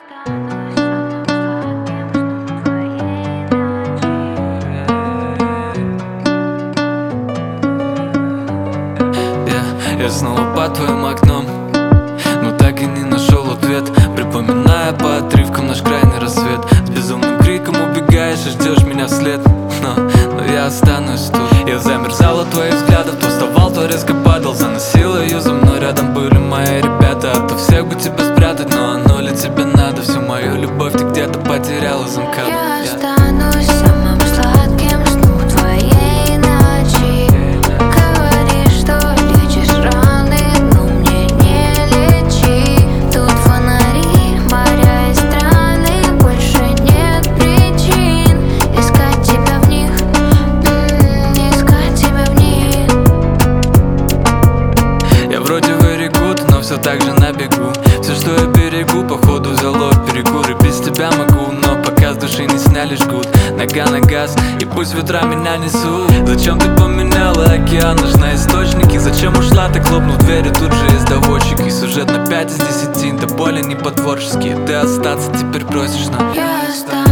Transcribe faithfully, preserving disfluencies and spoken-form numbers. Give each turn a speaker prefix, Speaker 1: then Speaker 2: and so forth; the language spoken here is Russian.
Speaker 1: Я снова под твоим окном, но так и не нашел ответ, припоминая по отрывкам наш крайний рассвет. С безумным криком убегаешь и ждешь меня вслед, но, но я останусь тут. Я замерзал от твоих взглядов, то вставал, то резко падал. Заносила ее за мной, рядом были мои ребята. А то всех бы тебя спрятать, но оно ли тебе надо? Всю мою любовь ты где-то потеряла замка.
Speaker 2: Я останусь самым сладким сном твоей ночи. Говоришь, что лечишь раны, но мне не лечи. Тут фонари, моря и страны, больше нет причин искать тебя в них, м-м, искать тебя в них.
Speaker 1: Я вроде very good, но все так же на бегу. Все, что я берегу, походу взяло перекур. И без тебя могу, но пока с души не сняли жгут. Нога на газ, и пусть ветра меня несут. Зачем ты поменяла океан, нужны источники? Зачем ушла, ты хлопнув двери, тут же есть доводчик. И сюжет на пять из десяти, до боли не по-творчески. Ты остаться теперь просишь, но
Speaker 2: Я останусь